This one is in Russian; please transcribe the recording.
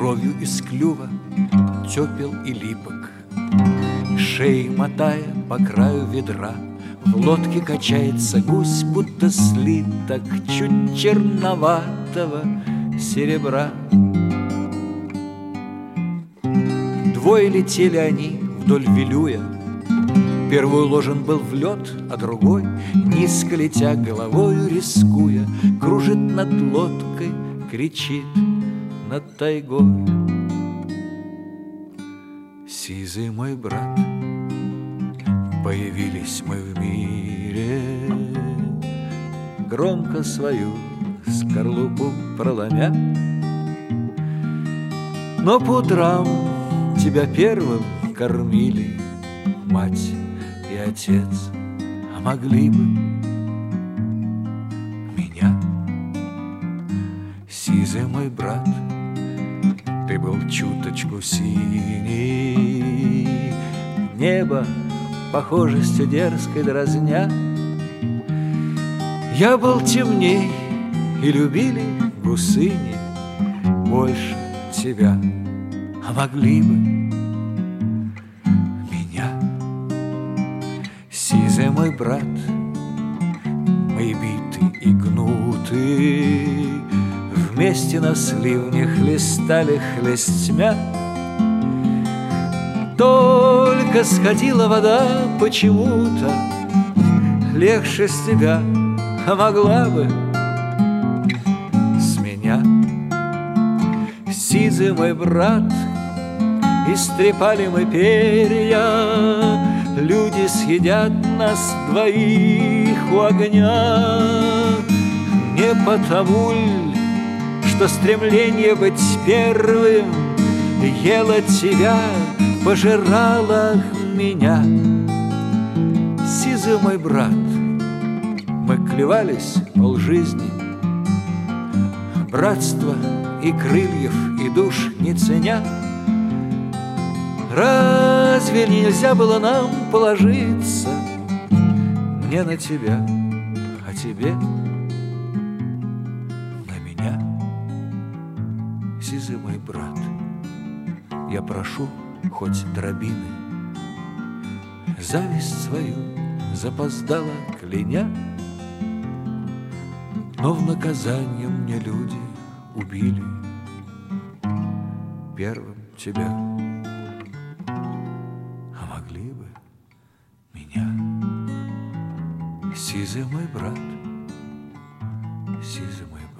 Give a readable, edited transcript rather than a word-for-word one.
кровью из клюва тепел и липок. Шеей мотая по краю ведра, в лодке качается гусь, будто слиток чуть черноватого серебра. Двое летели они вдоль Вилюя. Первый уложен был в лед, а другой, низко летя головою, рискуя, кружит над лодкой, кричит над тайгой. Сизый мой брат, появились мы в мире, громко свою скорлупу проломя. Но по утрам тебя первым кормили мать и отец, а могли бы меня. Сизый мой брат, ты был чуточку синий, небо похожестью дерзкой дразня. Я был темней, и любили гусыни больше тебя, а могли бы меня. Сизый мой брат, мы биты и гнуты, вместе на сливне хлестали хлестьмя. Только сходила вода почему-то легче с тебя, а могла бы с меня. Сизый мой брат, истрепали мы перья, люди съедят нас двоих у огня. Не потому ль, что стремление быть первым ело тебя, пожирала меня. Сизый мой брат, мы клевались полжизни, братства и крыльев, и душ не ценя. Разве нельзя было нам положиться, мне на тебя, а тебе на меня? Сизый мой брат, я прошу хоть дробины, зависть свою запоздала кляня, но в наказание мне люди убили первым тебя, а могли бы меня. Сизый мой брат, сизый мой брат.